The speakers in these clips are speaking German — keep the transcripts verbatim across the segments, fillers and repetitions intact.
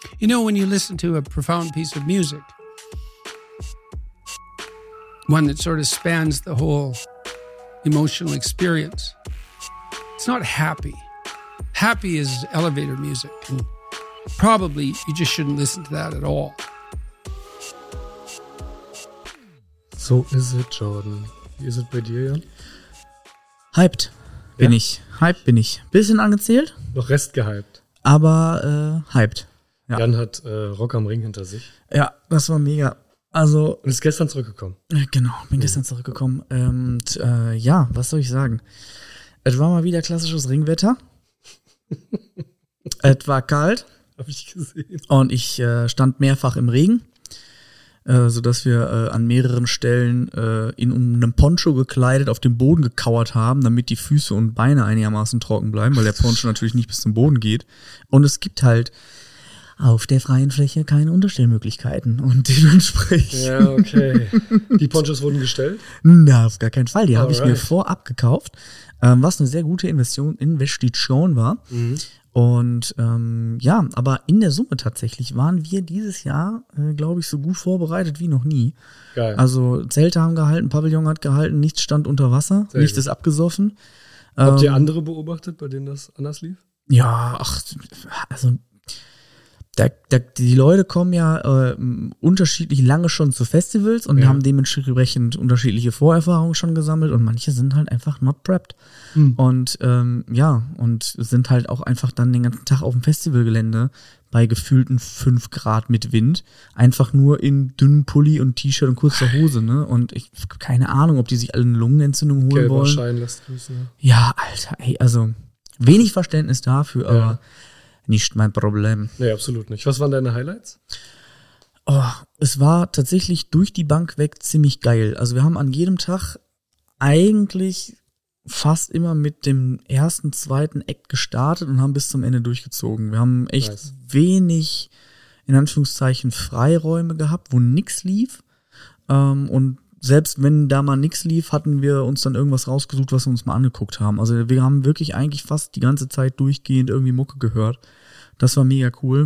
You know, when you listen to a profound piece of music, one that sort of spans the whole emotional experience, it's not happy. Happy is elevator music, and probably you just shouldn't listen to that at all. So ist es, Jordan. Wie ist es bei dir, Jan? Hyped bin Ja? ich. Hyped bin ich. Bisschen angezählt, Noch Rest gehypt. aber äh, hyped. Ja. Jan hat äh, Rock am Ring hinter sich Ja, das war mega. Also, und ist gestern zurückgekommen. äh, genau, bin gestern zurückgekommen. Ähm, Und äh, ja, was soll ich sagen? Es war mal wieder klassisches Ringwetter. Es war kalt Hab ich gesehen. und ich äh, stand mehrfach im Regen, äh, sodass wir äh, an mehreren Stellen äh, in einem Poncho gekleidet auf dem Boden gekauert haben, damit die Füße und Beine einigermaßen trocken bleiben, weil der Poncho natürlich nicht bis zum Boden geht. Und es gibt halt auf der freien Fläche keine Unterstellmöglichkeiten und dementsprechend, Ja, okay. Die Ponchos wurden gestellt. na, auf gar keinen Fall, die habe ich mir Alright. vorab gekauft, ähm, was eine sehr gute Investition, Investition war. Mhm. Und ähm, ja, aber in der Summe tatsächlich waren wir dieses Jahr, äh, glaube ich, so gut vorbereitet wie noch nie. Geil. Also Zelte haben gehalten, Pavillon hat gehalten, nichts stand unter Wasser, Sehr nichts gut. ist abgesoffen. Habt ihr Ähm, andere beobachtet, bei denen das anders lief? Ja, ach, also da, da, die Leute kommen ja äh, unterschiedlich lange schon zu Festivals und Ja. haben dementsprechend unterschiedliche Vorerfahrungen schon gesammelt und manche sind halt einfach not prepped. Hm. Und ähm, ja, und sind halt auch einfach dann den ganzen Tag auf dem Festivalgelände bei gefühlten fünf Grad mit Wind, einfach nur in dünnem Pulli und T-Shirt und kurzer Hose, ne? Und ich hab keine Ahnung, ob die sich alle eine Lungenentzündung holen Gelber wollen. Schein lässt grüßen. Ja, Alter, ey, also wenig Verständnis dafür, aber nicht mein Problem. Nee, absolut nicht. Was waren deine Highlights? Oh, es war tatsächlich durch die Bank weg ziemlich geil. Also wir haben an jedem Tag eigentlich fast immer mit dem ersten, zweiten Act gestartet und haben bis zum Ende durchgezogen. Wir haben echt Nice. wenig, in Anführungszeichen, Freiräume gehabt, wo nix lief. Ähm, und selbst wenn da mal nix lief, hatten wir uns dann irgendwas rausgesucht, was wir uns mal angeguckt haben. Also wir haben wirklich eigentlich fast die ganze Zeit durchgehend irgendwie Mucke gehört. Das war mega cool.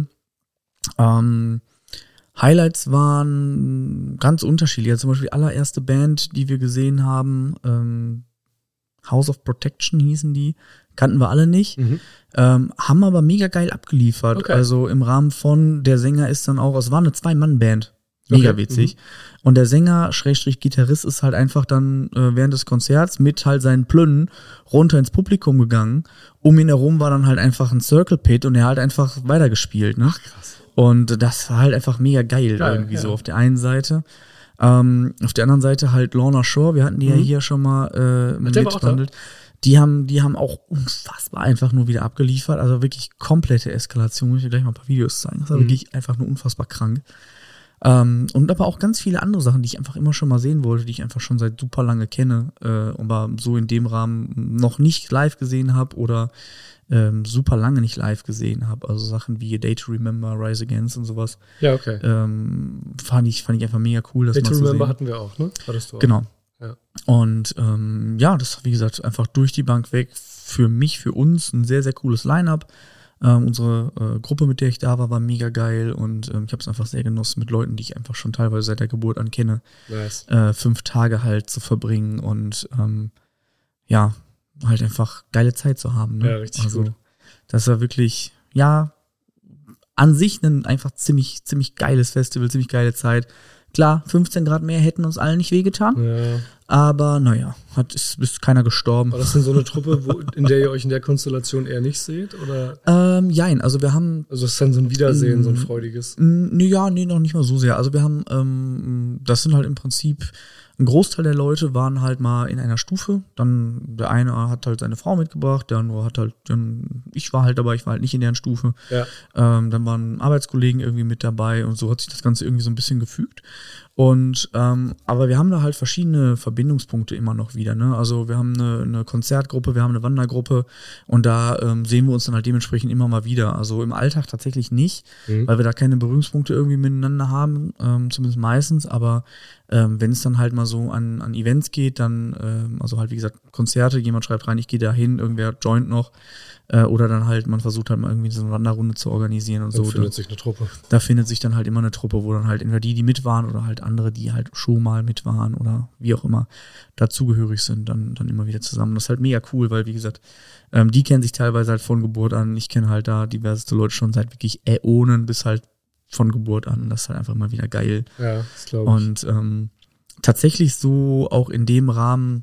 Ähm, Highlights waren ganz unterschiedlich. Also zum Beispiel die allererste Band, die wir gesehen haben, ähm, House of Protection hießen die, kannten wir alle nicht, Mhm. ähm, haben aber mega geil abgeliefert. Okay. Also im Rahmen von, der Sänger ist dann auch, es war eine Zwei-Mann-Band, mega Okay. witzig. Und der Sänger, Schrägstrich Gitarrist, ist halt einfach dann äh, während des Konzerts mit halt seinen Plünnen runter ins Publikum gegangen. Um ihn herum war dann halt einfach ein Circle Pit und er hat einfach weitergespielt, ne? Ach, krass. Und das war halt einfach mega geil, Geil, irgendwie ja. so auf der einen Seite. Ähm, auf der anderen Seite halt Lorna Shore, wir hatten die ja Mhm. hier schon mal äh, der war auch da? mitbehandelt. Die haben, die haben auch unfassbar einfach nur wieder abgeliefert. Also wirklich komplette Eskalation. Muss ich dir gleich mal ein paar Videos zeigen. Das war Mhm. wirklich einfach nur unfassbar krank. Ähm, und aber auch ganz viele andere Sachen, die ich einfach immer schon mal sehen wollte, die ich einfach schon seit super lange kenne, äh, aber so in dem Rahmen noch nicht live gesehen habe oder ähm, super lange nicht live gesehen habe. Also Sachen wie A Day to Remember, Rise Against und sowas. Ja, okay. Ähm, fand ich, fand ich einfach mega cool, das Day mal to zu Remember sehen. hatten wir auch, ne? Hattest du auch. Genau. Ja. Und ähm, ja, das war, wie gesagt, einfach durch die Bank weg. Für mich, für uns ein sehr, sehr cooles Line-Up. Ähm, unsere äh, Gruppe, mit der ich da war, war mega geil und ähm, ich habe es einfach sehr genossen, mit Leuten, die ich einfach schon teilweise seit der Geburt an kenne, Nice. äh, fünf Tage halt zu verbringen und ähm, ja, halt einfach geile Zeit zu haben. Ne? Ja, richtig also, gut. Das war wirklich, ja, an sich ein einfach ziemlich, ziemlich geiles Festival, ziemlich geile Zeit. Klar, fünfzehn Grad mehr hätten uns allen nicht wehgetan, Ja. aber naja, hat, ist, ist keiner gestorben. War das denn so eine Truppe, wo, in der ihr euch in der Konstellation eher nicht seht? Oder? Ähm, jein, also wir haben Also es ist dann so ein Wiedersehen, Mm. so ein freudiges. Mm, Nee, ja, nee, noch nicht mal so sehr. Also wir haben, ähm, das sind halt im Prinzip, ein Großteil der Leute waren halt mal in einer Stufe. Dann der eine hat halt seine Frau mitgebracht, der andere hat halt, dann, ich war halt dabei, ich war halt nicht in deren Stufe. Ja. Ähm, dann waren Arbeitskollegen irgendwie mit dabei und so hat sich das Ganze irgendwie so ein bisschen gefügt. Und ähm, aber wir haben da halt verschiedene Verbindungspunkte immer noch wieder. Ne? Also wir haben eine, eine Konzertgruppe, wir haben eine Wandergruppe und da ähm, sehen wir uns dann halt dementsprechend immer mal wieder. Also im Alltag tatsächlich nicht, mhm. weil wir da keine Berührungspunkte irgendwie miteinander haben, ähm, zumindest meistens, aber ähm, wenn es dann halt mal so an, an Events geht, dann, ähm, also halt wie gesagt Konzerte, jemand schreibt rein, ich gehe da hin, irgendwer joint noch, äh, oder dann halt, man versucht halt mal irgendwie so eine Wanderrunde zu organisieren und dann so. Da findet da, sich eine Truppe. Da findet sich dann halt immer eine Truppe, wo dann halt entweder die, die mit waren oder halt andere, die halt schon mal mit waren oder wie auch immer dazugehörig sind, dann, dann immer wieder zusammen. Das ist halt mega cool, weil wie gesagt, ähm, die kennen sich teilweise halt von Geburt an. Ich kenne halt da diverseste Leute schon seit wirklich Äonen bis halt von Geburt an. Das ist halt einfach mal wieder geil. Ja, das glaube ich. Und ähm, tatsächlich so auch in dem Rahmen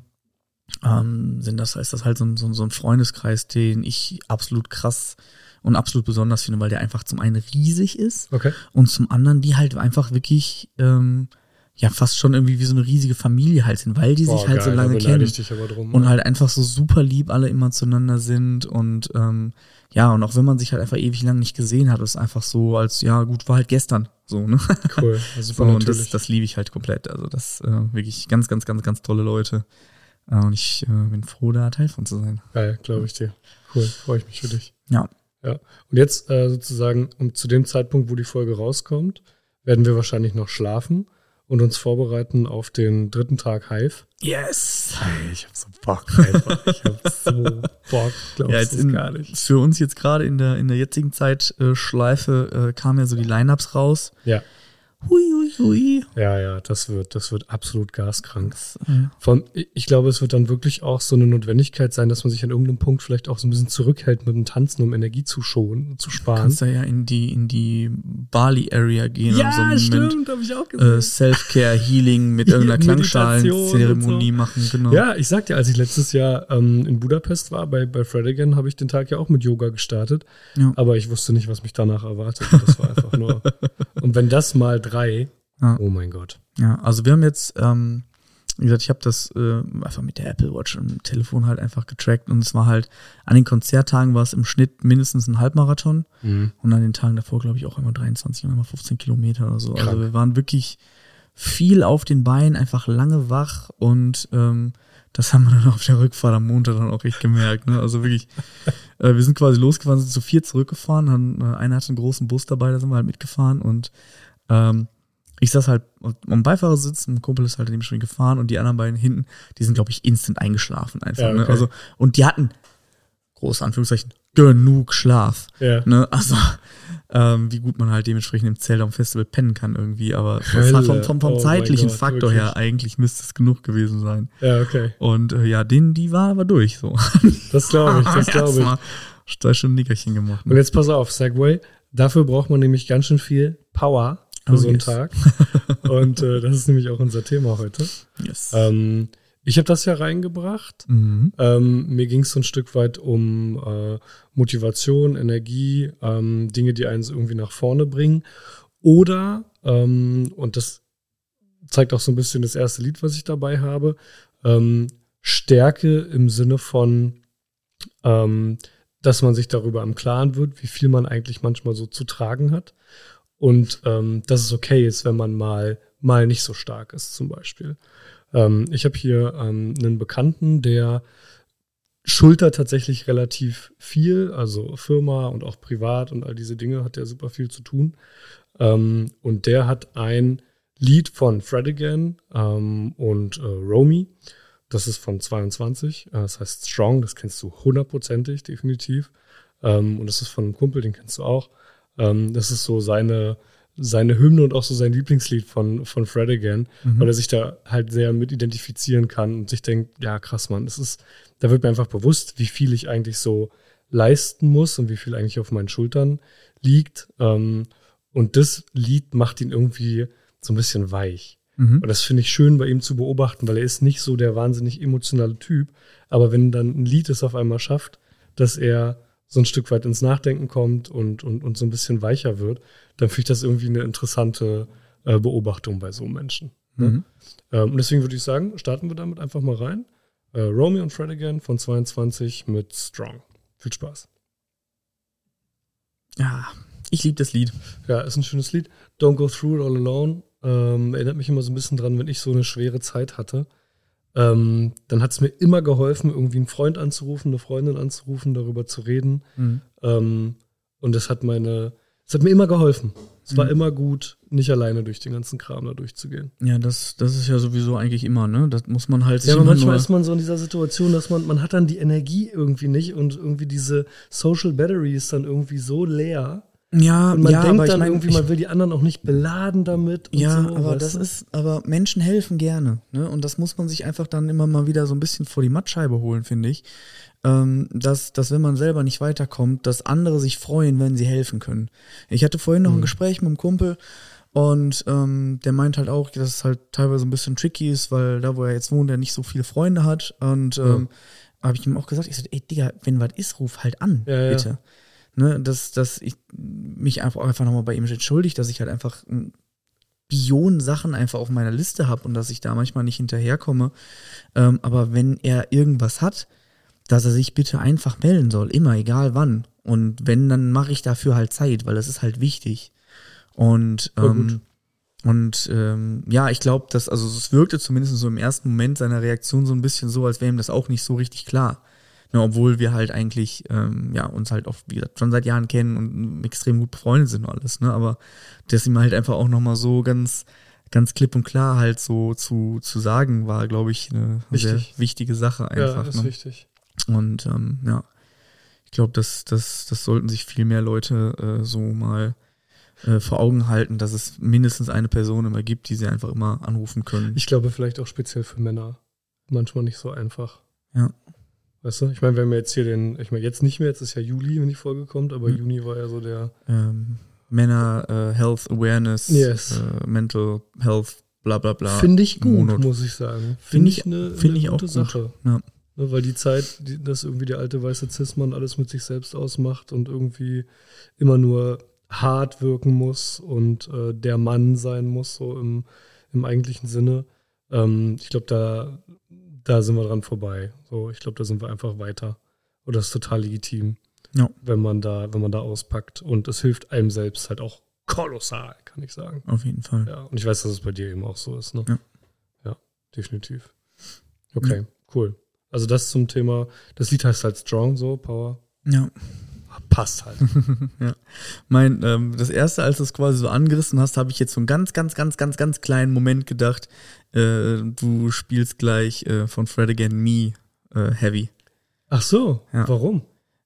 ähm, sind das, ist das halt so ein, so, so ein Freundeskreis, den ich absolut krass und absolut besonders finde, weil der einfach zum einen riesig ist okay. und zum anderen die halt einfach wirklich ähm, ja fast schon irgendwie wie so eine riesige Familie halt sind, weil die Boah, sich halt geil, so lange da kennen ich dich aber drum, und ja. halt einfach so super lieb alle immer zueinander sind und ähm, ja, und auch wenn man sich halt einfach ewig lang nicht gesehen hat, ist einfach so als, ja gut, war halt gestern so, ne? Cool, also so, und das, das liebe ich halt komplett, also das äh, wirklich ganz, ganz, ganz, ganz tolle Leute äh, und ich äh, bin froh, da Teil von zu sein. Geil, glaube ich dir. Cool, freue ich mich für dich. Ja. Ja. Und jetzt äh, sozusagen, um zu dem Zeitpunkt, wo die Folge rauskommt, werden wir wahrscheinlich noch schlafen und uns vorbereiten auf den dritten Tag Hive. Yes! Hey, ich hab so Bock einfach. Ich hab so Bock, glaubst ja, jetzt du in, gar nicht. Für uns jetzt gerade in der, in der jetzigen Zeitschleife äh, kamen ja so die Lineups raus. Ja. Hui, hui, hui. Ja, ja, das wird, das wird absolut gaskrank. Das, äh, Von, ich glaube, es wird dann wirklich auch so eine Notwendigkeit sein, dass man sich an irgendeinem Punkt vielleicht auch so ein bisschen zurückhält mit dem Tanzen, um Energie zu schonen, zu sparen. Du kannst da ja in die, in die Bali-Area gehen. Ja, und so einen stimmt, habe ich auch gesehen. Äh, Self-Care, Healing mit irgendeiner Klangschalen-Zeremonie so. machen, genau. Ja, ich sag dir, als ich letztes Jahr ähm, in Budapest war, bei, bei Fredigan, habe ich den Tag ja auch mit Yoga gestartet. Ja. Aber ich wusste nicht, was mich danach erwartet. Das war einfach nur. Und wenn das mal drei, ja. Oh mein Gott. Ja, also wir haben jetzt, ähm, wie gesagt, ich habe das äh, einfach mit der Apple Watch und dem Telefon halt einfach getrackt und es war halt, an den Konzerttagen war es im Schnitt mindestens ein Halbmarathon mhm. und an den Tagen davor, glaube ich, auch einmal dreiundzwanzig und einmal fünfzehn Kilometer oder so. Krank. Also wir waren wirklich viel auf den Beinen, einfach lange wach und ähm, das haben wir dann auf der Rückfahrt am Montag dann auch echt gemerkt. Ne? Also wirklich, äh, wir sind quasi losgefahren, sind zu vier zurückgefahren, haben, äh, einer hatte einen großen Bus dabei, da sind wir halt mitgefahren und ähm, ich saß halt am Beifahrersitz, ein Kumpel ist halt dementsprechend gefahren und die anderen beiden hinten, die sind, glaube ich, instant eingeschlafen einfach. Ja, okay. Ne? Also, und die hatten, große Anführungszeichen, genug Schlaf. Ja. Ne? Also, ähm, wie gut man halt dementsprechend im Zelt am Festival pennen kann irgendwie, aber Hölle. vom, vom, vom Oh zeitlichen Gott, Faktor wirklich. her, eigentlich müsste es genug gewesen sein. Ja, okay. Und äh, ja, denen, die war aber durch so. Das glaube ich, das glaube ich. ich. Da schon ein Nickerchen gemacht. Ne? Und jetzt pass auf, Segway. Dafür braucht man nämlich ganz schön viel Power für Oh, so einen yes. Tag. Und äh, das ist nämlich auch unser Thema heute. Yes. Ähm, ich habe das ja reingebracht. Mhm. Ähm, mir ging es so ein Stück weit um äh, Motivation, Energie, ähm, Dinge, die einen so irgendwie nach vorne bringen. Oder, ähm, und das zeigt auch so ein bisschen das erste Lied, was ich dabei habe, ähm, Stärke im Sinne von, ähm, dass man sich darüber im Klaren wird, wie viel man eigentlich manchmal so zu tragen hat. Und ähm, dass es okay ist, wenn man mal, mal nicht so stark ist, zum Beispiel. Ähm, ich habe hier ähm, einen Bekannten, der schultert tatsächlich relativ viel, also Firma und auch privat und all diese Dinge hat er super viel zu tun. Ähm, und der hat ein Lied von Fredigan ähm, und äh, Romy. Das ist von zweiundzwanzig. Äh, das heißt Strong, das kennst du hundertprozentig, definitiv. Ähm, und das ist von einem Kumpel, den kennst du auch. Ähm, das ist so seine, seine Hymne und auch so sein Lieblingslied von, von Fredigan, mhm. weil er sich da halt sehr mit identifizieren kann und sich denkt, ja krass, Mann, das ist, da wird mir einfach bewusst, wie viel ich eigentlich so leisten muss und wie viel eigentlich auf meinen Schultern liegt. Ähm, und das Lied macht ihn irgendwie so ein bisschen weich. Mhm. Und das finde ich schön bei ihm zu beobachten, weil er ist nicht so der wahnsinnig emotionale Typ, aber wenn dann ein Lied es auf einmal schafft, dass er so ein Stück weit ins Nachdenken kommt und, und, und so ein bisschen weicher wird, dann finde ich das irgendwie eine interessante äh, Beobachtung bei so Menschen. Ne? Mhm. Ähm, und deswegen würde ich sagen, starten wir damit einfach mal rein. Äh, Romy und Fredigan von zweiundzwanzig mit Strong. Viel Spaß. Ja, ich liebe das Lied. Ja, ist ein schönes Lied. Don't Go Through It All Alone. Ähm, erinnert mich immer so ein bisschen dran, wenn ich so eine schwere Zeit hatte. ähm, dann hat es mir immer geholfen, irgendwie einen Freund anzurufen, eine Freundin anzurufen, darüber zu reden. Mhm. Ähm, und das hat meine, das hat mir immer geholfen. Es Mhm. war immer gut, nicht alleine durch den ganzen Kram da durchzugehen. Ja, das, das ist ja sowieso eigentlich immer, ne? Das muss man halt sich Ja, aber immer manchmal nur ist man so in dieser Situation, dass man, man hat dann die Energie irgendwie nicht und irgendwie diese Social Battery ist dann irgendwie so leer. Ja, Und man ja, denkt aber dann ich mein, irgendwie, man will die anderen auch nicht beladen damit. Und ja, so, aber weißt das du? ist, aber Menschen helfen gerne, ne? Und das muss man sich einfach dann immer mal wieder so ein bisschen vor die Mattscheibe holen, finde ich. Ähm, dass, dass wenn man selber nicht weiterkommt, dass andere sich freuen, wenn sie helfen können. Ich hatte vorhin noch ein Mhm. Gespräch mit einem Kumpel und ähm, der meint halt auch, dass es halt teilweise ein bisschen tricky ist, weil da, wo er jetzt wohnt, er nicht so viele Freunde hat. Und ähm, Ja. habe ich ihm auch gesagt, ich so, ey Digga, wenn was ist, ruf halt an, Ja, ja. bitte. Ne, dass, dass ich mich einfach, einfach nochmal bei ihm entschuldige, dass ich halt einfach ein Billionen Sachen einfach auf meiner Liste habe und dass ich da manchmal nicht hinterherkomme. Ähm, aber wenn er irgendwas hat, dass er sich bitte einfach melden soll, immer, egal wann. Und wenn, dann mache ich dafür halt Zeit, weil das ist halt wichtig. Und Voll ähm, gut. und ähm, ja, ich glaube, dass, also es wirkte zumindest so im ersten Moment seiner Reaktion so ein bisschen so, als wäre ihm das auch nicht so richtig klar. Ne, obwohl wir halt eigentlich, ähm, ja, uns halt auch, wie gesagt, schon seit Jahren kennen und extrem gut befreundet sind und alles, ne, aber das ihm halt einfach auch nochmal so ganz, ganz klipp und klar halt so zu, zu sagen, war, glaube ich, eine Wichtig. sehr wichtige Sache Ja, einfach, ist ne. wichtig. Und ähm, ja, ich glaube, das, das, das sollten sich viel mehr Leute äh, so mal äh, vor Augen halten, dass es mindestens eine Person immer gibt, die sie einfach immer anrufen können. Ich glaube, vielleicht auch speziell für Männer. Manchmal nicht so einfach. Ja. Weißt du? Ich meine, wir haben jetzt hier den, ich meine, jetzt nicht mehr, jetzt ist ja Juli, wenn die Folge kommt, aber Mhm. Juni war ja so der. ähm, Männer äh, Health Awareness, Yes. äh, Mental Health, bla bla bla. Finde ich gut, Monat. muss ich sagen. Finde Finde ich- ich eine, finde eine ich auch gute gut. Sache. Ja. Ne, weil die Zeit, die, dass irgendwie der alte weiße Cis-Mann alles mit sich selbst ausmacht und irgendwie immer nur hart wirken muss und äh, der Mann sein muss, so im, im eigentlichen Sinne. Ähm, ich glaube, da, da sind wir dran vorbei. So, ich glaube, da sind wir einfach weiter. Und das ist total legitim, Ja. wenn man da, wenn man da auspackt. Und es hilft einem selbst halt auch kolossal, kann ich sagen. Auf jeden Fall. Ja, und ich weiß, dass es bei dir eben auch so ist, ne? Ja. Ja, definitiv. Okay, cool. Also das zum Thema, das Lied heißt halt Strong, so, Power. Ja. Passt halt. Mein, ähm, das erste, als du es quasi so angerissen hast, habe ich jetzt so einen ganz, ganz, ganz, ganz, ganz kleinen Moment gedacht, äh, du spielst gleich äh, von Fred Again Me äh, Heavy. Ach so, Ja. warum?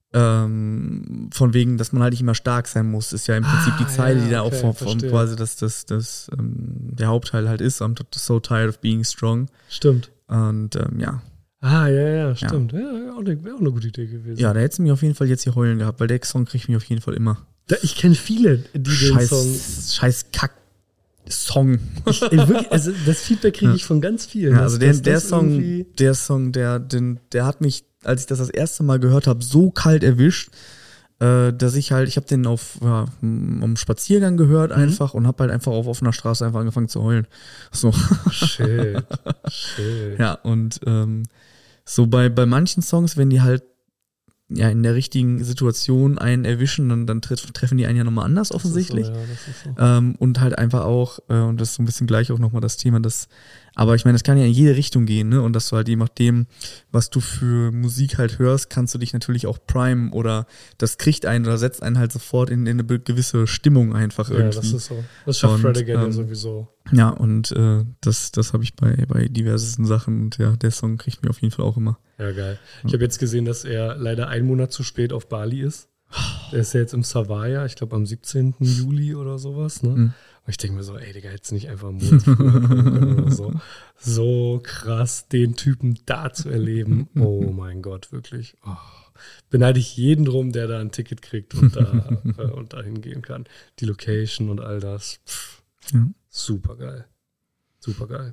Ähm, von wegen, dass man halt nicht immer stark sein muss, ist ja im Prinzip Ah, die Zeile, ja, die da okay, auch von, von verstehe. quasi das, das, das, ähm, der Hauptteil halt ist. I'm so tired of being strong. Stimmt. Und ähm, ja. Ah, ja, ja, stimmt. Ja, ja auch eine, wäre auch eine gute Idee gewesen. Ja, da hättest du mich auf jeden Fall jetzt hier heulen gehabt, weil der Song kriegt mich auf jeden Fall immer. Da, ich kenne viele, die den Song. Scheiß, scheiß Kack-Song. Ich, ey, wirklich, also das Feedback kriege ich von ganz vielen. Ja, also dass- der, dass der das Song, irgendwie- der Song, der, den, der hat mich, als ich das das erste Mal gehört habe, so kalt erwischt, äh, dass ich halt, ich habe den auf ja, am Spaziergang gehört einfach und habe halt einfach auf offener Straße einfach angefangen zu heulen. So. Shit. Shit. Ja, und ähm, so bei, bei manchen Songs, wenn die halt ja in der richtigen Situation einen erwischen, dann, dann treff, treffen die einen ja nochmal anders offensichtlich. Das ist so, ja, das ist so. Ähm, und halt einfach auch, äh, und das ist so ein bisschen gleich auch nochmal das Thema, das, aber ich meine, das kann ja in jede Richtung gehen, ne? Und dass du halt je nachdem, was du für Musik halt hörst, kannst du dich natürlich auch primen oder das kriegt einen oder setzt einen halt sofort in, in eine gewisse Stimmung einfach Ja, irgendwie. das ist so. Das schafft Und, Fred Again ja ähm, sowieso. Ja, und äh, das, das habe ich bei, bei diversesten Sachen und ja, der Song kriegt mich auf jeden Fall auch immer. Ja, geil. Ich habe jetzt gesehen, dass er leider einen Monat zu spät auf Bali ist. Der ist ja jetzt im Savaya, ich glaube am siebzehnten Juli oder sowas. Ne? Mhm. Und ich denke mir so, ey, Digga, hättest du nicht einfach einen Monat früher kommen können oder so. So krass, den Typen da zu erleben. Oh mein Gott, wirklich. Oh. Beneide ich jeden drum, der da ein Ticket kriegt und da, äh, und da hingehen kann. Die Location und all das. Pff, Ja. super geil. Super geil.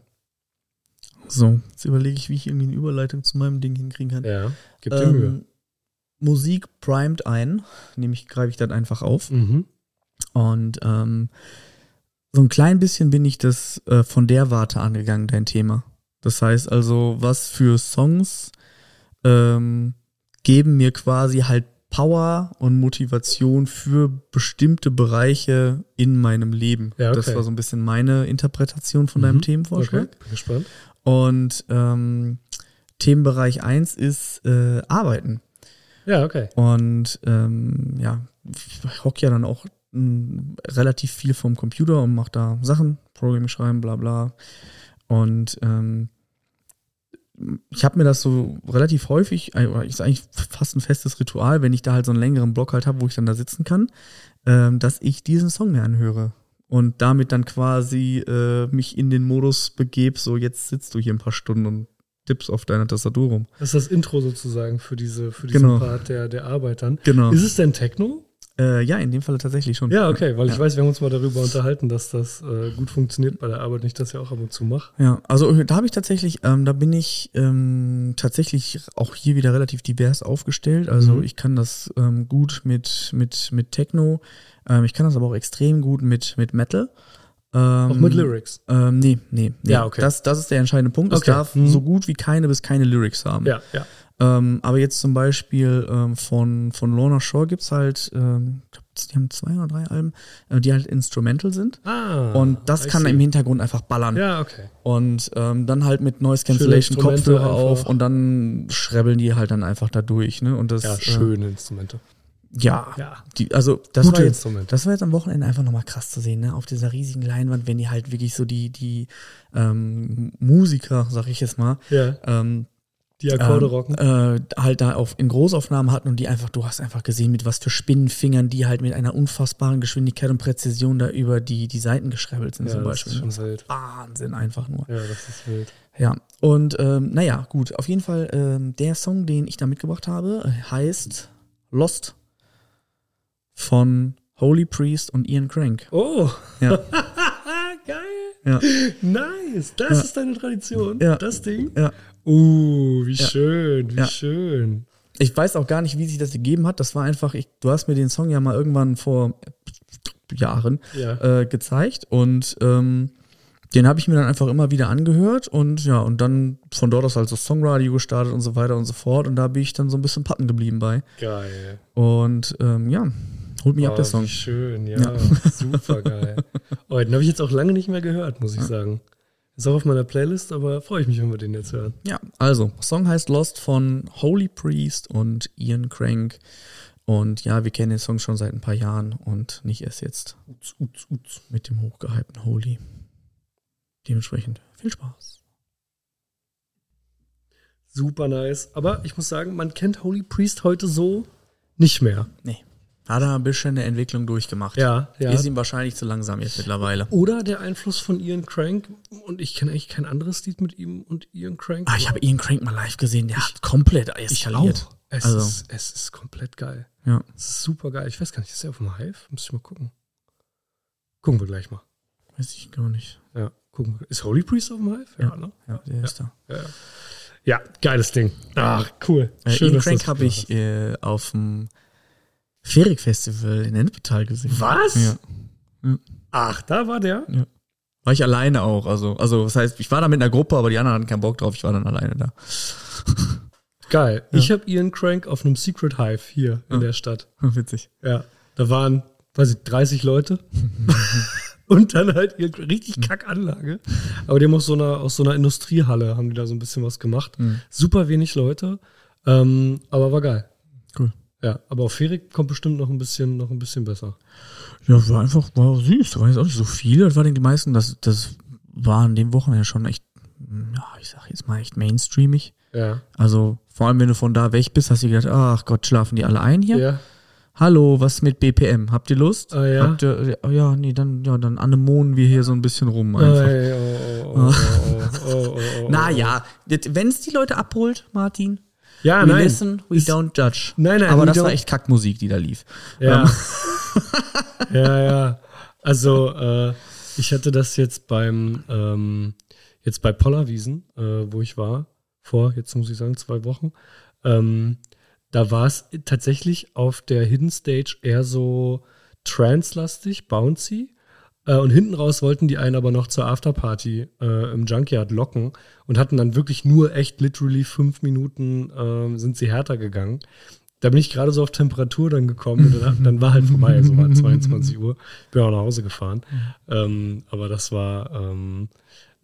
So, jetzt überlege ich, wie ich irgendwie eine Überleitung zu meinem Ding hinkriegen kann. Ja, gib dir Mühe. Ähm, Musik primet ein, nämlich greife ich dann einfach auf. Mhm. Und ähm, so ein klein bisschen bin ich das äh, von der Warte angegangen, dein Thema. Das heißt also, was für Songs ähm, geben mir quasi halt Power und Motivation für bestimmte Bereiche in meinem Leben. Ja, okay. Das war so ein bisschen meine Interpretation von deinem Mhm. Themenvorschlag. Okay, bin gespannt. Und ähm, Themenbereich eins ist äh, Arbeiten. Ja, okay. Und ähm, ja, ich hocke ja dann auch mh, relativ viel vom Computer und mache da Sachen, Programming schreiben, bla bla. Und ähm, ich habe mir das so relativ häufig, oder ist eigentlich fast ein festes Ritual, wenn ich da halt so einen längeren Block halt habe, wo ich dann da sitzen kann, ähm, dass ich diesen Song mir anhöre. Und damit dann quasi äh, mich in den Modus begebe, so jetzt sitzt du hier ein paar Stunden und tippst auf deiner Tastatur rum. Das ist das Intro sozusagen für diese für diesen Genau. Part der, der Arbeit dann. Genau. Ist es denn Techno? Äh, ja, in dem Fall tatsächlich schon. Ja, okay, weil ich Ja. weiß, wir haben uns mal darüber unterhalten, dass das äh, gut funktioniert bei der Arbeit, nicht, dass ich auch ab und zu mache. Ja, also da habe ich tatsächlich, ähm, da bin ich ähm, tatsächlich auch hier wieder relativ divers aufgestellt. Also Mhm. ich kann das ähm, gut mit, mit, mit Techno, ähm, ich kann das aber auch extrem gut mit, mit Metal. Ähm, Auch mit Lyrics. Ähm, nee, nee, nee. Ja, okay. Das, das ist der entscheidende Punkt. Es Okay. darf Mhm. so gut wie keine bis keine Lyrics haben. Ja, ja. Ähm, aber jetzt zum Beispiel ähm, von, von Lorna Shore gibt's halt, ähm, ich glaub, die haben zwei oder drei Alben, äh, die halt instrumental sind. Ah. Und das I kann see. im Hintergrund einfach ballern. Ja, okay. Und ähm, dann halt mit Noise Cancellation Schöne Instrumente Kopfhörer auf einfach. und dann schrebbeln die halt dann einfach da durch. Ne? Und das, Ja, äh, schöne Instrumente. ja, Ja. die, also das Gute war, jetzt, Instrumente. das war jetzt am Wochenende einfach nochmal krass zu sehen, ne? Auf dieser riesigen Leinwand, wenn die halt wirklich so die, die ähm, Musiker, sag ich jetzt mal, Ja, ähm, die Akkorde ähm, rocken. Äh, halt da auf, in Großaufnahmen hatten und die einfach, du hast einfach gesehen, mit was für Spinnenfingern die halt mit einer unfassbaren Geschwindigkeit und Präzision da über die, die Seiten geschrebbelt sind Ja, zum das Beispiel. ist schon wild. Wahnsinn einfach nur. Ja, das ist wild. Ja, und ähm, naja, gut, auf jeden Fall, ähm, der Song, den ich da mitgebracht habe, äh, heißt Lost von Holy Priest und Ian Crank. Oh, Ja, geil. ja, Nice. Das Ja. ist deine Tradition. Ja. Das Ding. ja. Uh, wie Ja. schön, wie Ja. schön. Ich weiß auch gar nicht, wie sich das gegeben hat. Das war einfach, ich, du hast mir den Song ja mal irgendwann vor Jahren Ja. äh, gezeigt und ähm, den habe ich mir dann einfach immer wieder angehört und ja, und dann von dort aus halt so Songradio gestartet und so weiter und so fort und da bin ich dann so ein bisschen pappen geblieben bei. Geil. Und ähm, ja, holt mich ab der Oh, Song. wie schön, ja. Ja. Super geil. Oh, den habe ich jetzt auch lange nicht mehr gehört, muss ich sagen. Ist auch auf meiner Playlist, aber freue ich mich, wenn wir den jetzt hören. Ja, also, Song heißt Lost von Holy Priest und Ian Crank. Und ja, wir kennen den Song schon seit ein paar Jahren und nicht erst jetzt Uts, uts, uts. mit dem hochgehypten Holy. Dementsprechend viel Spaß. Super nice. Aber ich muss sagen, man kennt Holy Priest heute so nicht mehr. Nee. Hat er ein bisschen eine Entwicklung durchgemacht. Ja, ja. Ist ihm wahrscheinlich zu langsam jetzt mittlerweile. Oder der Einfluss von Ian Crank. Und ich kenne eigentlich kein anderes Lied mit ihm und Ian Crank. Ah, ich habe Ian Crank mal live gesehen, der hat komplett ich eskaliert. auch. Es, Also. ist, es ist komplett geil. Ja. Es ist super geil. Ich weiß gar nicht, ist er auf dem Hive? Muss ich mal gucken. Gucken wir gleich mal. Weiß ich gar nicht. Ja, gucken wir. Ist Holy Priest auf dem Hive? Ja. ne? Ja, der ist da. Ja, ja. Ja, geiles Ding. Ach, cool. Äh, Schön, Ian dass Crank das habe gemacht ich äh, auf dem Ferik-Festival in Ennepetal gesehen. Was? Ja. Ach, da war der? War ich alleine auch. Also, also das heißt, ich war da mit einer Gruppe, aber die anderen hatten keinen Bock drauf. Ich war dann alleine da. Geil. Ja. Ich habe Ian Crank auf einem Secret Hive hier in Ja. der Stadt. Witzig. Ja. Da waren, weiß ich, dreißig Leute. Und dann halt Ian Crank. Richtig Kackanlage. Aber die haben aus so einer, aus so einer Industriehalle haben die da so ein bisschen was gemacht. Mhm. Super wenig Leute. Ähm, aber war geil. Cool. Ja, aber auf Ferik kommt bestimmt noch ein bisschen, noch ein bisschen besser. Ja, war einfach, war süß. Da waren jetzt auch nicht so viele. Das waren die meisten, das, das war an dem Wochenende schon echt, ja, ich sag jetzt mal echt mainstreamig. Ja. Also, vor allem, wenn du von da weg bist, hast du gedacht, ach Gott, schlafen die alle ein hier? Ja. Hallo, was mit B P M? Habt ihr Lust? Ah, ja. Habt ihr, ja, ja, nee, dann, ja, dann anemonen wir hier so ein bisschen rum Oh, einfach. ey, oh, oh, oh, oh, oh, oh, oh. Naja, wenn es die Leute abholt, Martin, Ja, we nein. listen, we Ist- don't judge. Nein, nein, Aber we das don't- war echt Kackmusik, die da lief. Ja. Ähm. ja, ja. Also, äh, ich hatte das jetzt beim, ähm, jetzt bei Pollerwiesen, äh, wo ich war, vor, jetzt muss ich sagen, zwei Wochen. Ähm, da war es tatsächlich auf der Hidden Stage eher so trance-lastig, bouncy. Äh, und hinten raus wollten die einen aber noch zur Afterparty äh, im Junkyard locken und hatten dann wirklich nur echt literally fünf Minuten ähm, sind sie härter gegangen. Da bin ich gerade so auf Temperatur dann gekommen und dann, dann war halt vorbei, so war zweiundzwanzig Uhr. Bin auch nach Hause gefahren. Ähm, aber das war, ähm,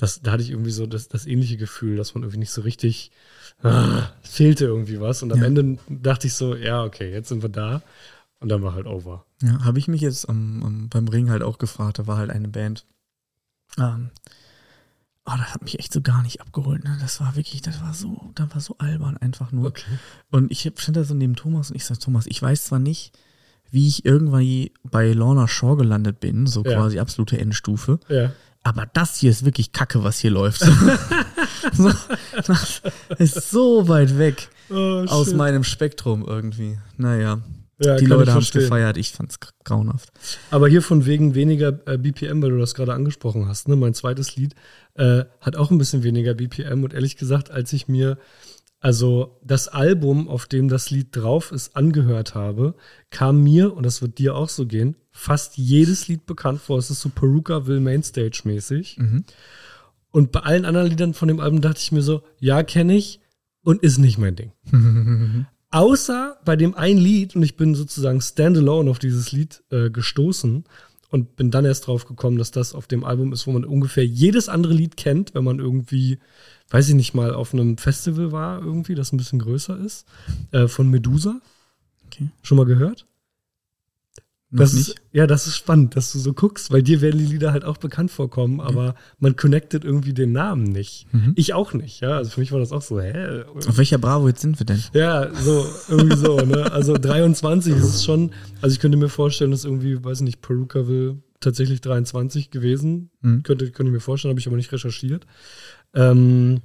das, da hatte ich irgendwie so das, das ähnliche Gefühl, dass man irgendwie nicht so richtig, ah, fehlte irgendwie was. Und am Ja. Ende dachte ich so, ja, okay, jetzt sind wir da. Und dann war halt over. Ja, habe ich mich jetzt am, am, beim Ring halt auch gefragt, da war halt eine Band. Ähm, oh, das hat mich echt so gar nicht abgeholt, ne? Das war wirklich, das war so, das war so albern einfach nur. Okay. Und ich stand da so neben Thomas und ich sag, Thomas, ich weiß zwar nicht, wie ich irgendwann bei Lorna Shore gelandet bin, so Ja. quasi absolute Endstufe. Ja. Aber das hier ist wirklich Kacke, was hier läuft. So, das ist so weit weg Oh, aus shit. meinem Spektrum irgendwie. Naja, Ja, die kann Leute ich haben es verstehen. gefeiert, ich fand's gr- grauenhaft. Aber hier von wegen weniger äh, B P M, weil du das gerade angesprochen hast, ne? Mein zweites Lied äh, hat auch ein bisschen weniger B P M und ehrlich gesagt, als ich mir also das Album, auf dem das Lied drauf ist, angehört habe, kam mir, und das wird dir auch so gehen, fast jedes Lied bekannt vor. Es ist so Perukaville Mainstage-mäßig. Mhm. Und bei allen anderen Liedern von dem Album dachte ich mir so, ja, kenne ich und ist nicht mein Ding. Außer bei dem ein Lied, und ich bin sozusagen standalone auf dieses Lied äh, gestoßen und bin dann erst drauf gekommen, dass das auf dem Album ist, wo man ungefähr jedes andere Lied kennt, wenn man irgendwie, weiß ich nicht mal, auf einem Festival war irgendwie, das ein bisschen größer ist, äh, von Medusa. Okay. Schon mal gehört? Noch Das nicht. Ist, ja, das ist spannend, dass du so guckst, weil dir werden die Lieder halt auch bekannt vorkommen, aber man connectet irgendwie den Namen nicht. Mhm. Ich auch nicht, ja. Also für mich war das auch so, hä? Auf welcher Bravo jetzt sind wir denn? Ja, so, irgendwie so, ne? Also dreiundzwanzig ist es schon, also ich könnte mir vorstellen, dass irgendwie, weiß ich nicht, Perukaville tatsächlich dreiundzwanzig gewesen. Mhm. Könnte, könnte ich mir vorstellen, habe ich aber nicht recherchiert. Ähm,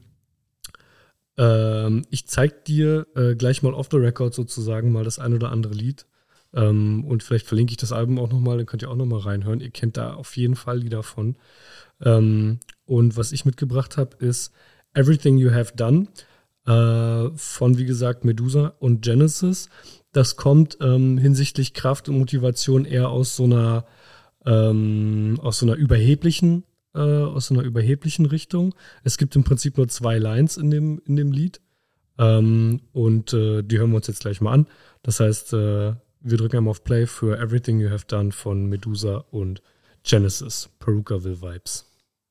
ähm, ich zeig dir äh, gleich mal off the record sozusagen mal das ein oder andere Lied. Ähm, und vielleicht verlinke ich das Album auch nochmal, dann könnt ihr auch nochmal reinhören. Ihr kennt da auf jeden Fall Lieder von. Ähm, und was ich mitgebracht habe, ist Everything You Have Done äh, von, wie gesagt, Medusa und Genesis. Das kommt ähm, hinsichtlich Kraft und Motivation eher aus so einer ähm, aus so einer überheblichen äh, aus so einer überheblichen Richtung. Es gibt im Prinzip nur zwei Lines in dem, in dem Lied. Ähm, und äh, die hören wir uns jetzt gleich mal an. Das heißt, äh, wir drücken einmal auf Play für Everything You Have Done von Medusa und Genesis. Perukaville Vibes.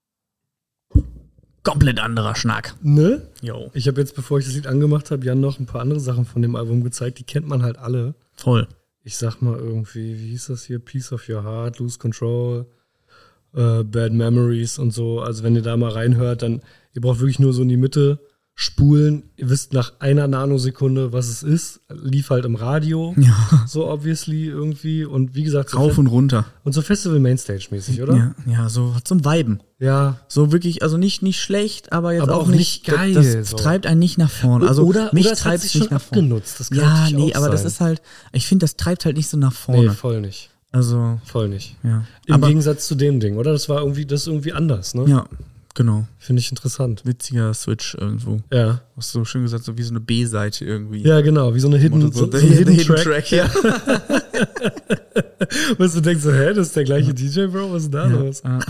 Komplett anderer Schnack. Ne? Jo. Ich habe jetzt, bevor ich das Lied angemacht habe, Jan noch ein paar andere Sachen von dem Album gezeigt. Die kennt man halt alle. Voll. Ich sag mal irgendwie, wie hieß das hier? Piece of Your Heart, Lose Control, äh, Bad Memories und so. Also wenn ihr da mal reinhört, dann, ihr braucht wirklich nur so in die Mitte spulen. Ihr wisst nach einer Nanosekunde, was es ist. Lief halt im Radio, Ja. so obviously irgendwie. Und wie gesagt, so Rauf Fe- und runter. und so Festival Mainstage-mäßig, oder? Ja, ja, so zum Viben. Ja. So wirklich, also nicht, nicht schlecht, aber jetzt Aber auch, auch nicht geil, Das, das so. treibt einen nicht nach vorne. Also oder mich oder es hat treibt sich es nicht schon nach vorne. abgenutzt. Das kann Ja, natürlich nee, auch aber das sein. ist halt, ich finde, das treibt halt nicht so nach vorne. Nee, voll nicht. Also, Voll nicht. ja. Im aber, Gegensatz zu dem Ding, oder? Das war irgendwie, das ist irgendwie anders, ne? ja, genau. Finde ich interessant. Witziger Switch irgendwo. Ja. Hast du so schön gesagt, so wie so eine B-Seite irgendwie. Ja, genau, wie so eine Hidden, Motto, so, so the- ein the Hidden, Hidden Track. Track, ja. Was du denkst so, hä, das ist der gleiche D J, Bro, was ist denn da Ja, los? ah.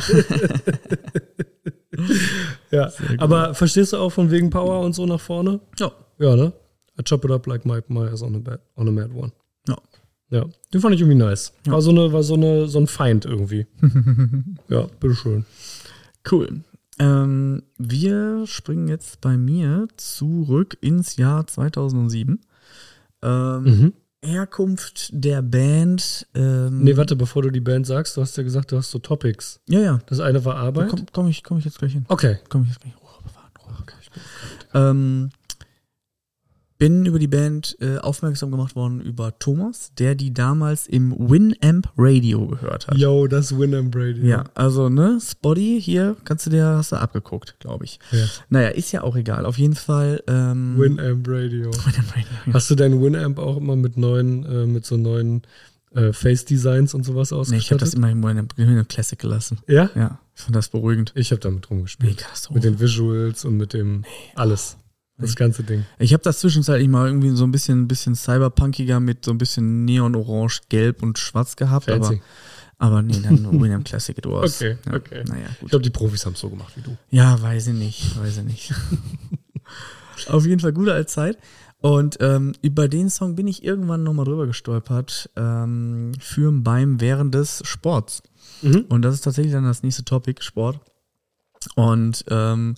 Ja, aber verstehst du auch von wegen Power und so nach vorne? Ja. Ja, ne? I chop it up like Mike Myers on a, bad, on a mad one. Ja. Ja, den fand ich irgendwie nice. Ja. War so eine, war so eine, so ein Feind irgendwie. Ja, bitteschön. Cool. Ähm, wir springen jetzt bei mir zurück ins Jahr zweitausendsieben. Ähm, Mhm. Herkunft der Band. Ähm, Nee, warte, bevor du die Band sagst, du hast ja gesagt, du hast so Topics. Ja, ja. Das eine war Da Arbeit. komm, komm, ich, komm ich jetzt gleich hin. Okay. Komm ich jetzt gleich. Ruhe bewahren, Ruhe bewahren. Ähm, bin über die Band äh, aufmerksam gemacht worden über Thomas, der die damals im Winamp Radio gehört hat. Yo, das Winamp Radio. Ja, also, ne, Spotty hier, kannst du dir, hast du abgeguckt, glaube ich. Ja. Naja, ist ja auch egal. Auf jeden Fall. Ähm, Winamp Radio. Winamp Radio. Ja. Hast du deinen Winamp auch immer mit neuen, äh, mit so neuen äh, Face-Designs und sowas Nee, ich habe ausgestattet? das immer im Winamp Winamp Classic gelassen. ja? Ja, ich fand das beruhigend. Ich habe damit rumgespielt. Nee, Mit Katastrophe. den Visuals und mit dem alles. Das ganze Ding. Ich habe das zwischenzeitlich mal irgendwie so ein bisschen, ein bisschen cyberpunkiger mit so ein bisschen Neon-Orange, Gelb und Schwarz gehabt, aber, Fancy. aber nee, dann nur Winamp Classic it was. Okay, ja, okay. Naja, Ich gut. glaube, die Profis haben es so gemacht wie du. Ja, weiß ich nicht, weiß ich nicht. Auf jeden Fall gute als Zeit. Und ähm, über den Song bin ich irgendwann nochmal drüber gestolpert, ähm, für beim während des Sports. Mhm. Und das ist tatsächlich dann das nächste Topic, Sport. Und ähm,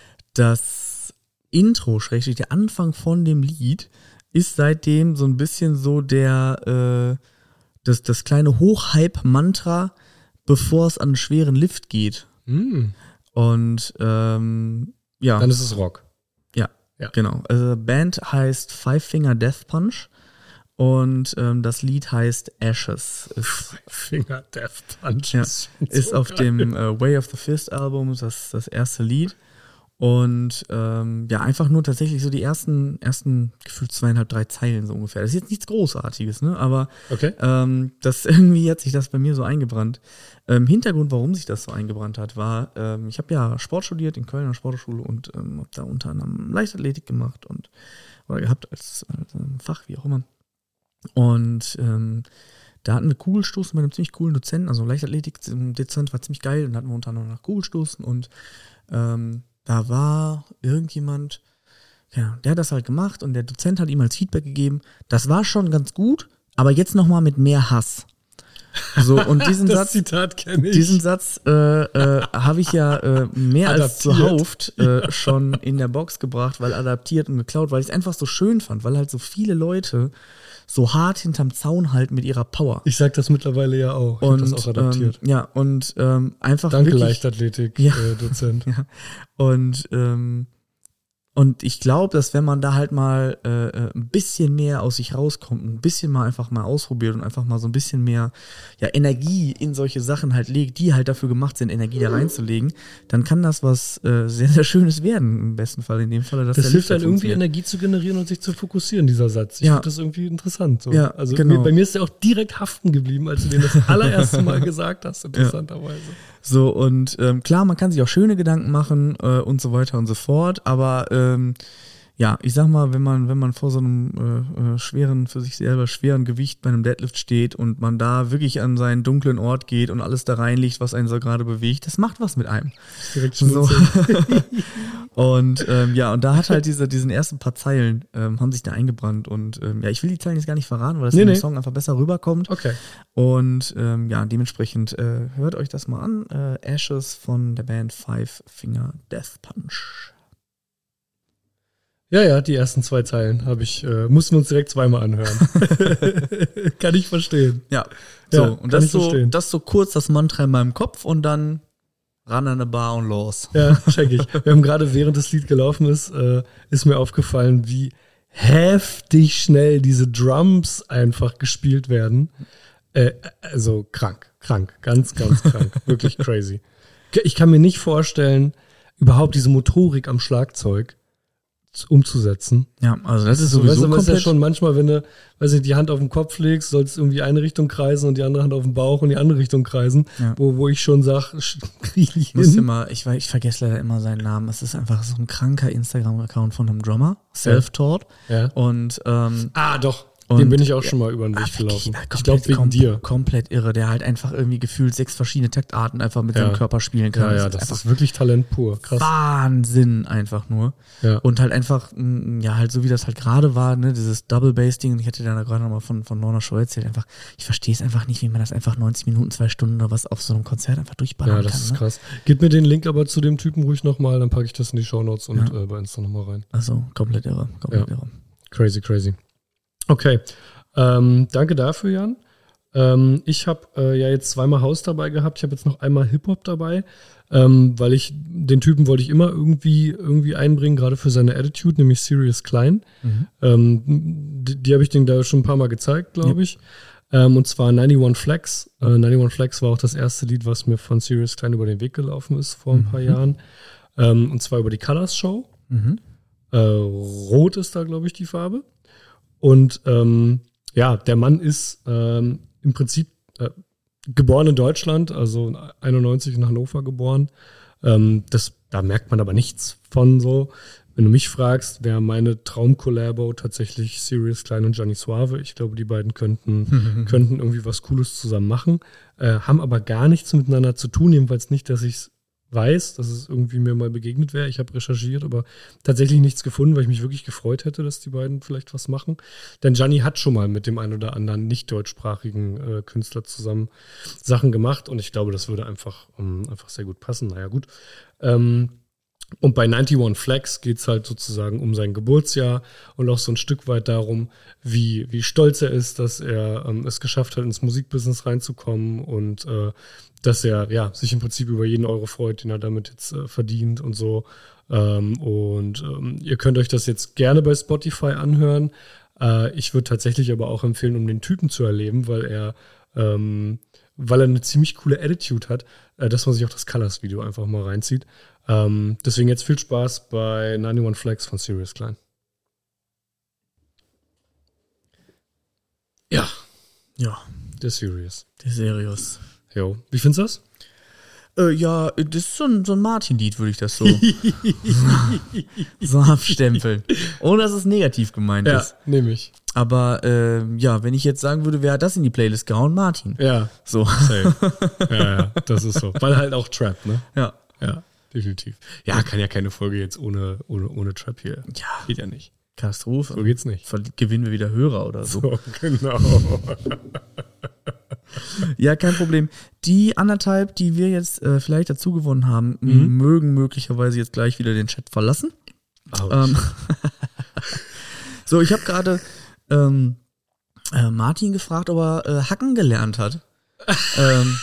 das Intro, schrägstrich der Anfang von dem Lied, ist seitdem so ein bisschen so der äh, das, das kleine Hochhype-Mantra, bevor es an einen schweren Lift geht. Mm. Und ähm, ja. Dann ist es Rock. Ja, Ja. genau. Also Band heißt Five Finger Death Punch und ähm, das Lied heißt Ashes. Ist, Finger Death Punch. ja, ist ist so auf geil. dem äh, Way of the Fist Album das, das erste Lied. Und ähm, ja, einfach nur tatsächlich so die ersten, ersten gefühlt zweieinhalb, drei Zeilen so ungefähr. Das ist jetzt nichts Großartiges, ne? Aber Okay. ähm, das irgendwie hat sich das bei mir so eingebrannt. Ähm, Hintergrund, warum sich das so eingebrannt hat, war, ähm, ich habe ja Sport studiert in Köln an der Sportschule und ähm, habe da unter anderem Leichtathletik gemacht und oder gehabt als, als ähm, Fach, wie auch immer. Und ähm, da hatten wir Kugelstoßen bei einem ziemlich coolen Dozenten, also Leichtathletik-Dozent war ziemlich geil und hatten wir unter anderem nach Kugelstoßen und ähm, da war irgendjemand, ja, der hat das halt gemacht und der Dozent hat ihm als Feedback gegeben, das war schon ganz gut, aber jetzt nochmal mit mehr Hass. So, und diesen das Satz, Zitat kenne ich. diesen Satz äh, äh, habe ich ja äh, mehr als Adaptiert. zuhauft äh, schon in der Box gebracht, weil adaptiert und geklaut, weil ich es einfach so schön fand, weil halt so viele Leute so hart hinterm Zaun halten mit ihrer Power. Ich sag das mittlerweile ja auch. Ich hab Und das auch adaptiert. ähm, ja, und ähm, einfach Danke, wirklich, Leichtathletik-Dozent. Ja. Äh, Dozent. ja. Und ähm, und ich glaube, dass wenn man da halt mal äh, ein bisschen mehr aus sich rauskommt, ein bisschen mal einfach mal ausprobiert und einfach mal so ein bisschen mehr ja, Energie in solche Sachen halt legt, die halt dafür gemacht sind, Energie da reinzulegen, dann kann das was äh, sehr, sehr Schönes werden, im besten Fall, in dem Fall. Dass Das der hilft Lift einem irgendwie funktioniert. Energie zu generieren und sich zu fokussieren, dieser Satz. Ich Ja. finde das irgendwie interessant. So. Ja, also genau. mir, bei mir ist der auch direkt haften geblieben, als du den das allererste Mal gesagt hast, interessanterweise. So, und ähm, klar, man kann sich auch schöne Gedanken machen äh, und so weiter und so fort, aber ähm, ja, ich sag mal, wenn man, wenn man vor so einem äh, äh, schweren, für sich selber schweren Gewicht bei einem Deadlift steht und man da wirklich an seinen dunklen Ort geht und alles da reinlegt, was einen so gerade bewegt, das macht was mit einem. Direkt So. schmunzeln. Und ähm, ja, und da hat halt diese, diesen ersten paar Zeilen ähm, haben sich da eingebrannt und ähm, ja, ich will die Zeilen jetzt gar nicht verraten, weil das Nee, in dem nee. Song einfach besser rüberkommt. Okay. Und ähm, ja, dementsprechend äh, hört euch das mal an. Äh, Ashes von der Band Five Finger Death Punch. Ja, ja, die ersten zwei Zeilen habe ich, äh, mussten wir uns direkt zweimal anhören. Kann ich verstehen. Ja, so, Ja, und kann das ich so, verstehen. das so kurz das Mantra in meinem Kopf und dann ran an eine Bar und los. Ja, check ich. Wir haben gerade, während das Lied gelaufen ist, äh, ist mir aufgefallen, wie heftig schnell diese Drums einfach gespielt werden. Äh, also krank, krank, ganz, ganz krank. Wirklich crazy. Ich kann mir nicht vorstellen, überhaupt diese Motorik am Schlagzeug umzusetzen. Ja, also das ist So, weißt sowieso du, was ja komplett schon manchmal, wenn du, weiß ich, die Hand auf den Kopf legst, sollst du irgendwie eine Richtung kreisen und die andere Hand auf den Bauch und die andere Richtung kreisen, Ja. wo, wo ich schon sage, krieg ich Ich muss hin. immer, ich, weiß- ich vergesse leider immer seinen Namen. Es ist einfach so ein kranker Instagram-Account von einem Drummer, Self-Taught. Ja. Und ähm, Ah, doch. Und- Dem bin ich auch schon mal über den Weg ah, gelaufen. wirklich, Ich glaube, wegen kom dir. komplett irre, der halt einfach irgendwie gefühlt sechs verschiedene Taktarten einfach mit Ja. seinem Körper spielen kann. Ja, ja, das einfach ist wirklich Talent pur. Krass. Wahnsinn einfach nur. Ja. Und halt einfach, mm, ja, halt so wie das halt gerade war, ne, dieses Double-Bass-Ding, und ich hatte da gerade nochmal von, von Lorna Show erzählt, einfach, ich verstehe es einfach nicht, wie man das einfach neunzig Minuten, zwei Stunden oder was auf so einem Konzert einfach durchballern Ja, das kann. ist Ne? krass. Gib mir den Link aber zu dem Typen ruhig nochmal, dann packe ich das in die Shownotes und Ja. äh, bei Insta nochmal rein. Also komplett irre, komplett Ja. irre. Crazy, crazy. Okay. Ähm, danke dafür, Jan. Ähm, ich habe äh, ja jetzt zweimal House dabei gehabt. Ich habe jetzt noch einmal Hip-Hop dabei, ähm, weil ich den Typen wollte ich immer irgendwie irgendwie einbringen, gerade für seine Attitude, nämlich Sirius Klein. Mhm. Ähm, die die habe ich den da schon ein paar Mal gezeigt, glaube Ja. ich. Ähm, und zwar einundneunzig Flags. Äh, einundneunzig Flags war auch das erste Lied, was mir von Sirius Klein über den Weg gelaufen ist vor ein paar Jahren. Ähm, und zwar über die Colors Show. Mhm. Äh, Rot ist da, glaube ich, die Farbe. Und ähm, ja, der Mann ist ähm, im Prinzip äh, geboren in Deutschland, also einundneunzig in Hannover geboren. Ähm, das, da merkt man aber nichts von so. Wenn du mich fragst, wäre meine Traum-Collabo tatsächlich Sirius Klein und Gianni Suave. Ich glaube, die beiden könnten, könnten irgendwie was Cooles zusammen machen, äh, haben aber gar nichts miteinander zu tun, jedenfalls nicht, dass ich es weiß, dass es irgendwie mir mal begegnet wäre. Ich habe recherchiert, aber tatsächlich nichts gefunden, weil ich mich wirklich gefreut hätte, dass die beiden vielleicht was machen. Denn Gianni hat schon mal mit dem einen oder anderen nicht deutschsprachigen äh, Künstler zusammen Sachen gemacht und ich glaube, das würde einfach, um, einfach sehr gut passen. Naja, gut. Ähm, und bei einundneunzig Flags geht es halt sozusagen um sein Geburtsjahr und auch so ein Stück weit darum, wie, wie stolz er ist, dass er ähm, es geschafft hat, ins Musikbusiness reinzukommen und äh, dass er ja sich im Prinzip über jeden Euro freut, den er damit jetzt äh, verdient und so. Ähm, und ähm, ihr könnt euch das jetzt gerne bei Spotify anhören. Äh, ich würde tatsächlich aber auch empfehlen, um den Typen zu erleben, weil er ähm, weil er eine ziemlich coole Attitude hat, äh, dass man sich auch das Colors-Video einfach mal reinzieht. Ähm, deswegen jetzt viel Spaß bei einundneunzig Flags von Sirius Klein. Ja. Ja. Der Sirius. Der Sirius. Jo. Wie findest du das? Äh, ja, das ist so ein, so ein Martin-Lied, würde ich das so, so abstempeln. Ohne dass es negativ gemeint Ja, ist. nehme ich. Aber äh, ja, wenn ich jetzt sagen würde, wer hat das in die Playlist gehauen? Martin. Ja. So. Safe. Ja, ja, das ist so. Weil halt auch Trap, ne? Ja. Ja, definitiv. Ja, kann ja keine Folge jetzt ohne, ohne, ohne Trap hier. Ja. Geht ja nicht. Katastrophe. So geht's nicht. Ver- Gewinnen wir wieder Hörer oder so. So, genau. Ja, kein Problem. Die anderthalb, die wir jetzt äh, vielleicht dazu gewonnen haben, Mhm. mögen möglicherweise jetzt gleich wieder den Chat verlassen. Ähm, so, ich habe gerade ähm, äh, Martin gefragt, ob er äh, Hacken gelernt hat. ähm,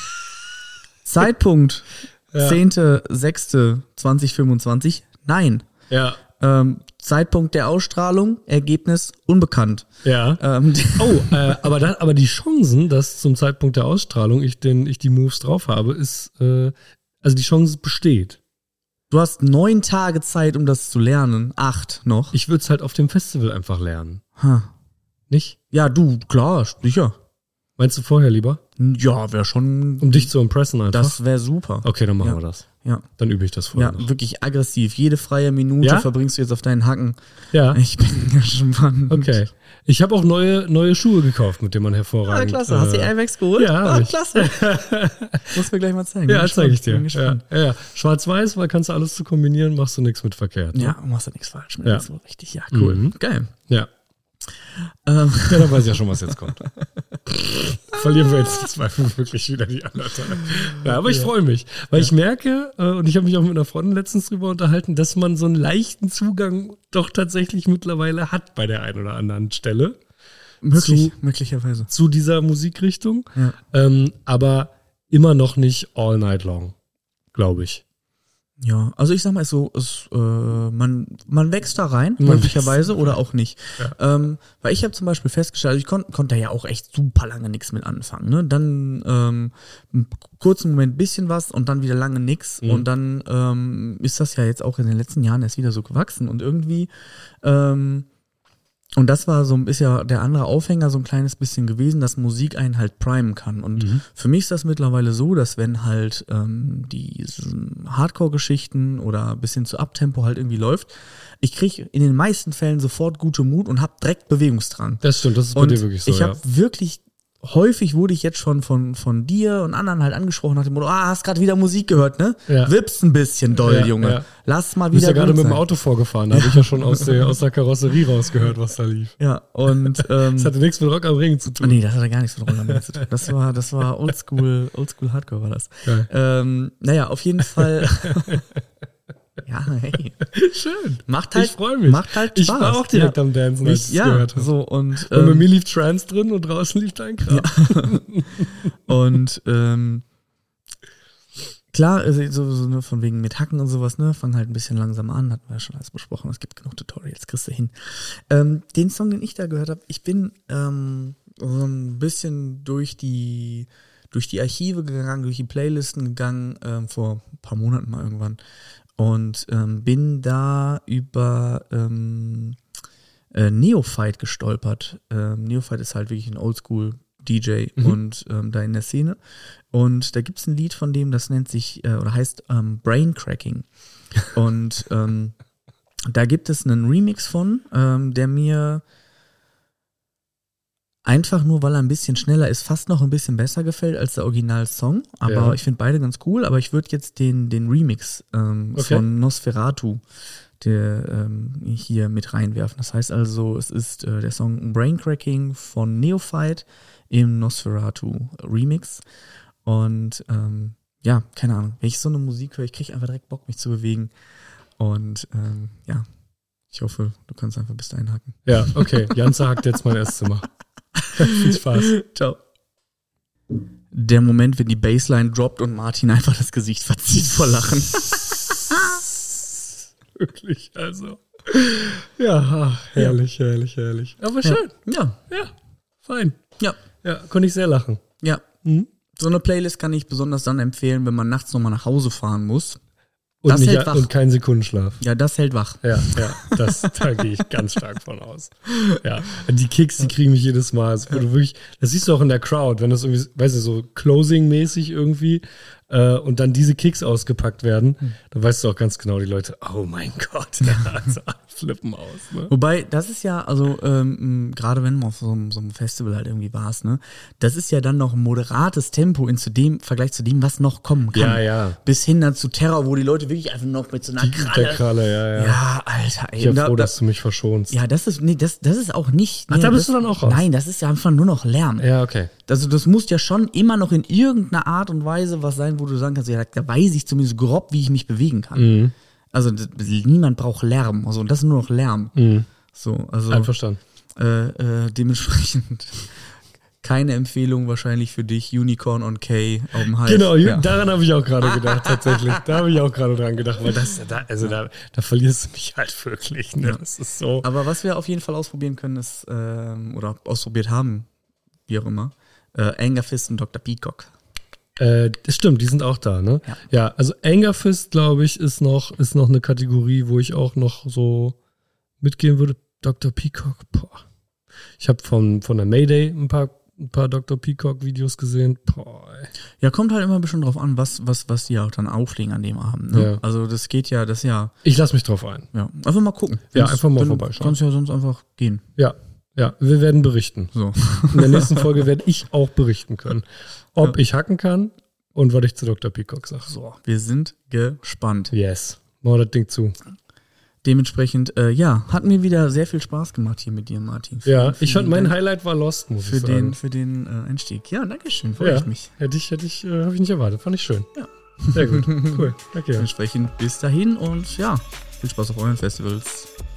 Zeitpunkt Ja. zehnter sechster zweitausendfünfundzwanzig. Nein. Ja, Ähm, Zeitpunkt der Ausstrahlung, Ergebnis unbekannt. ja. Ähm, Oh, äh, aber, da, aber die Chancen, dass zum Zeitpunkt der Ausstrahlung ich, den, ich die Moves drauf habe, ist, äh, also die Chance besteht. Du hast neun Tage Zeit, um das zu lernen. Acht noch. Ich würde es halt auf dem Festival einfach lernen. Ha. Nicht? Ja, du, klar, sicher. Meinst du vorher lieber? Ja, wäre schon. Um dich zu impressen einfach? Das wäre super. Okay, dann machen Ja. wir das. Ja. Dann übe ich das vorher Ja, noch. wirklich aggressiv. Jede freie Minute Ja? verbringst du jetzt auf deinen Hacken. Ja, Ich bin gespannt. okay. Ich habe auch neue, neue Schuhe gekauft, mit denen man Ah, hervorragend... klasse. Hast du die äh, Air Max geholt? ja, ah, hab ich. klasse. Muss mir gleich mal zeigen. Ja, Bin zeige ich dir. gespannt. Bin Ja, gespannt. ja, ja. Schwarz-Weiß, weil kannst du alles zu kombinieren, machst du nichts mit verkehrt. Ne? Ja, machst du nichts falsch mit. Ja. Das ist so richtig. Ja, cool. Mhm. Geil. Ja. Ähm, Ja, dann weiß ich ja schon, was jetzt kommt. Verlieren wir jetzt im Zweifel wirklich wieder die anderthalb. Ja, aber ich freue mich, weil ich merke, äh, und ich habe mich auch mit einer Freundin letztens drüber unterhalten, dass man so einen leichten Zugang doch tatsächlich mittlerweile hat bei der einen oder anderen Stelle möglich, Zu- möglicherweise. zu dieser Musikrichtung, Ja. ähm, aber immer noch nicht all night long, glaube ich. Ja, also ich sag mal so, es, äh, man, man wächst da rein, Man möglicherweise, oder auch nicht. Ja. Ähm, weil ich habe zum Beispiel festgestellt, also ich kon konnte ja auch echt super lange nichts mit anfangen. Ne? Dann ähm, einen kurzen Moment bisschen was und dann wieder lange nix. Mhm. Und dann ähm, ist das ja jetzt auch in den letzten Jahren erst wieder so gewachsen. Und irgendwie, ähm, und das war so, ist ja der andere Aufhänger so ein kleines bisschen gewesen, dass Musik einen halt primen kann. Und Mhm. für mich ist das mittlerweile so, dass wenn halt ähm, die Hardcore-Geschichten oder bis hin zu Abtempo halt irgendwie läuft, ich kriege in den meisten Fällen sofort gute Mut und hab direkt Bewegungsdrang. Das stimmt, das ist bei Und dir wirklich so. ich ja. habe wirklich, häufig wurde ich jetzt schon von, von dir und anderen halt angesprochen nach dem Motto, ah, hast gerade wieder Musik gehört, ne? Ja. Wippst ein bisschen doll, Ja, Junge. ja. Lass mal Du bist wieder ja gerade gut mit dem sein. Auto vorgefahren, da habe ich ja schon aus der, aus der Karosserie rausgehört, was da lief. Ja, und ähm, Das hatte nichts mit Rock am Ring zu tun. nee, das hatte gar nichts mit Roller zu tun. Das war, das war Oldschool, Oldschool Hardcore war das. Geil. Ähm, naja, auf jeden Fall. Ja, hey. Schön. Macht halt, Ich freue mich. Macht halt Ich Spaß. war auch direkt ja. am Dancen, als ich es ja, gehört habe. so und Und bei ähm, mir lief Trance drin und draußen lief dein Kram. und ähm, klar, also so, so ne, von wegen mit Hacken und sowas, ne, fangen halt ein bisschen langsam an, hatten wir ja schon alles besprochen, es gibt genug Tutorials, kriegst du hin. Ähm, den Song, den ich da gehört habe, ich bin ähm, so ein bisschen durch die durch die Archive gegangen, durch die Playlisten gegangen, ähm, vor ein paar Monaten mal irgendwann und ähm, bin da über ähm, äh, Neophyte gestolpert. Ähm, Neophyte ist halt wirklich ein Oldschool-D J Mhm. und ähm, da in der Szene. Und da gibt's ein Lied von dem, das nennt sich, äh, oder heißt ähm, Brain Cracking. Und ähm, da gibt es einen Remix von, ähm, der mir Einfach nur, weil er ein bisschen schneller ist, fast noch ein bisschen besser gefällt als der Originalsong. Aber Ja. ich finde beide ganz cool. Aber ich würde jetzt den, den Remix ähm, Okay. von Nosferatu der, ähm, hier mit reinwerfen. Das heißt also, es ist äh, der Song Braincracking von Neophyte im Nosferatu Remix. Und ähm, ja, keine Ahnung. Wenn ich so eine Musik höre, ich kriege einfach direkt Bock, mich zu bewegen. Und ähm, ja, ich hoffe, du kannst einfach bis dahin hacken. Ja, okay. Janze hackt jetzt mein Esszimmer. Viel Spaß. Ciao. Der Moment, wenn die Bassline droppt und Martin einfach das Gesicht verzieht vor Lachen. Wirklich, also. Ja, ach, herrlich, herrlich, herrlich. Aber schön. Ja, Ja, fein. ja, Ja, konnte ich sehr lachen. ja. Mhm. So eine Playlist kann ich besonders dann empfehlen, wenn man nachts nochmal nach Hause fahren muss. Und, Das nicht, hält wach. und kein Sekundenschlaf. Ja, das hält wach. Ja, ja, das, da gehe ich ganz stark von aus. Ja, die Kicks, die kriegen mich jedes Mal. Also, wo du wirklich, das siehst du auch in der Crowd, wenn das irgendwie, weißt du, so Closing-mäßig irgendwie äh, und dann diese Kicks ausgepackt werden, Hm. dann weißt du auch ganz genau, die Leute, oh mein Gott, ja, also, flippen aus. Ne? Wobei, das ist ja, also ähm, gerade wenn du auf so, einem- so einem Festival halt irgendwie warst, ne, das ist ja dann noch ein moderates Tempo in zu dem, Vergleich zu dem, was noch kommen kann. Ja, ja. Bis hin dann zu Terror, wo die Leute wirklich einfach noch mit so einer Die, Kralle. der Kralle, ja, ja. Ja, Alter, ey. Ich bin Da- froh, da- dass du mich verschonst. Ja, das ist, nee, das, das ist auch nicht. Ach, nee, da bist das, du dann auch raus? Nein, das ist ja einfach nur noch Lärm. Ja, okay. Also, das muss ja schon immer noch in irgendeiner Art und Weise was sein, wo du sagen kannst, ja, da weiß ich zumindest grob, wie ich mich bewegen kann. Mhm. Also, das, niemand braucht Lärm. Also, das ist nur noch Lärm. Mhm. So, also, Einverstanden. äh, äh, dementsprechend keine Empfehlung wahrscheinlich für dich, Unicorn on K auf dem Hive. Genau, ja. daran habe ich auch gerade gedacht, tatsächlich. Da habe ich auch gerade dran gedacht, weil das, da, also da, da verlierst du mich halt wirklich. Ne? Das ist so. Aber was wir auf jeden Fall ausprobieren können, ist, ähm, oder ausprobiert haben, wie auch immer, äh, Angerfist und Doktor Peacock. Äh, das stimmt, die sind auch da, ne? Ja. Ja, also Angerfist, glaube ich, ist noch, ist noch eine Kategorie, wo ich auch noch so mitgehen würde. Doktor Peacock, boah. Ich habe von, von der Mayday ein paar, ein paar Doktor Peacock-Videos gesehen. Boah, ey. Ja, kommt halt immer ein bisschen drauf an, was, was, was die auch dann auflegen an dem Abend. Ne? Ja. Also das geht ja, das ja, Ich lasse mich drauf ein. ja, einfach mal gucken. Ja, Wenn's- einfach mal dann vorbeischauen. Kannst du ja sonst einfach gehen. Ja, ja, wir werden berichten. So. In der nächsten Folge werde ich auch berichten können, ob ich hacken kann und was ich zu Doktor Peacock sage. So, wir sind gespannt. Yes. Mach das Ding zu. Dementsprechend, äh, ja, hat mir wieder sehr viel Spaß gemacht hier mit dir, Martin. Für- Ja, für ich fand, den- mein Highlight war Lost, muss für ich sagen. den, für den äh, Einstieg. Ja, danke schön, freue ja, ich mich. hätte ich, hätte ich, äh, habe ich nicht erwartet. Fand ich schön. Ja. Sehr gut. Cool. Okay. Dementsprechend bis dahin und ja, viel Spaß auf euren Festivals.